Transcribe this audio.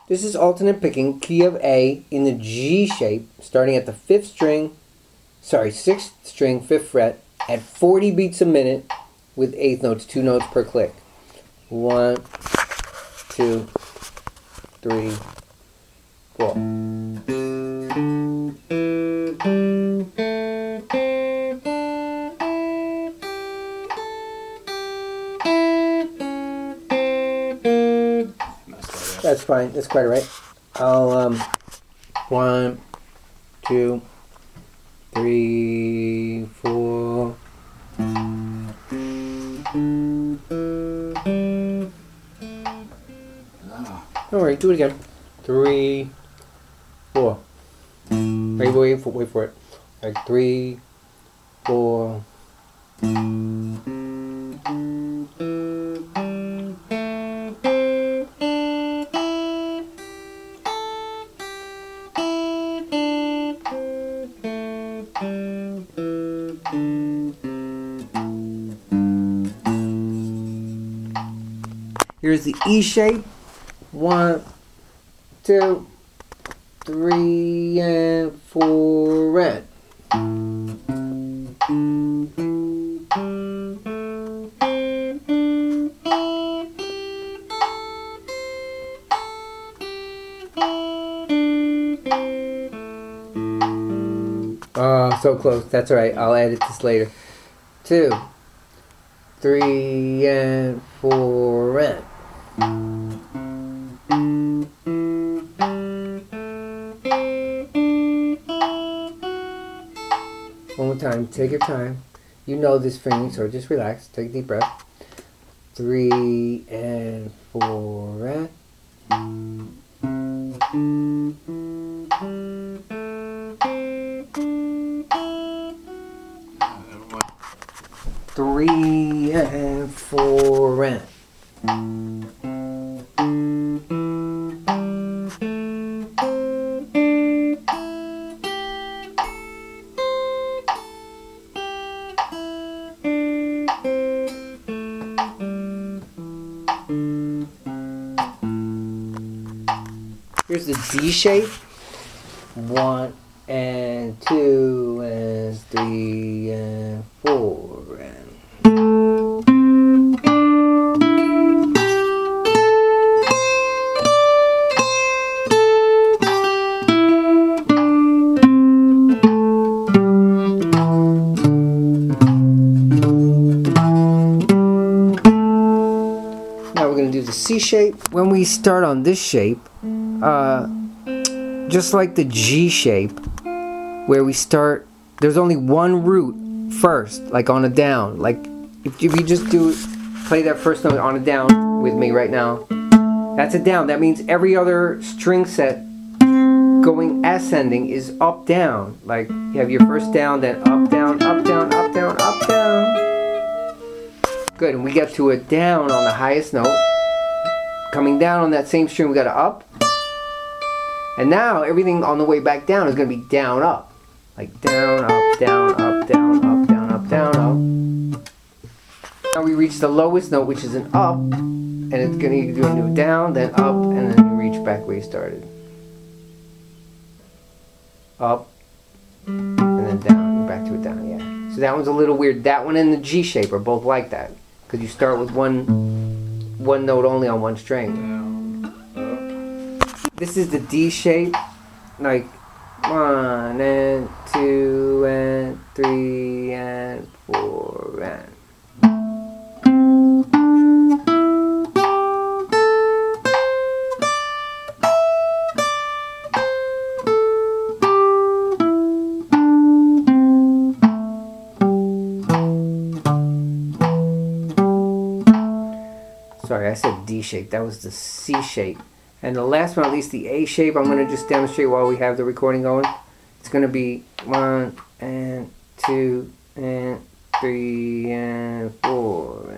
This is alternate picking, key of A in the G shape, starting at the 6th string, 5th fret, at 40 beats a minute with 8th notes, 2 notes per click. 1, 2, 3, 4. That's fine. That's quite alright. I'll 1, 2, 3, 4. Don't worry. Do it again. 3, 4. Wait for it. Like 3, 4. Here's the E shape. 1, 2, 3, and 4, and. Oh, so close. That's alright. I'll edit this later. 2, 3, and 4, and. One more time. Take your time. You know this thing, so just relax. Take a deep breath. 3 and 4 and. 3 and 4 and. Here's the D shape. 1 and 2 and 3 and 4 and. Now we're going to do the C shape. When we start on this shape, just like the G shape, where we start, there's only one root first, like on a down. Like if you just play that first note on a down with me right now, that's a down. That means every other string set going ascending is up down. Like you have your first down, then up down, up down, up down, up down. Good, and we get to a down on the highest note. Coming down on that same string, we got a up. And now everything on the way back down is going to be down, up. Like down, up, down, up, down, up, down, up, down, up. Now we reach the lowest note, which is an up. And it's going to do a new down, then up, and then you reach back where you started. Up, and then down, back to a down, yeah. So that one's a little weird. That one and the G shape are both like that. Because you start with one note only on one string. This is the D shape, like 1 and 2 and 3 and 4 and. Sorry, I said D shape. That was the C shape. And the last one, at least the A shape, I'm going to just demonstrate while we have the recording going. It's going to be 1 and 2 and 3 and 4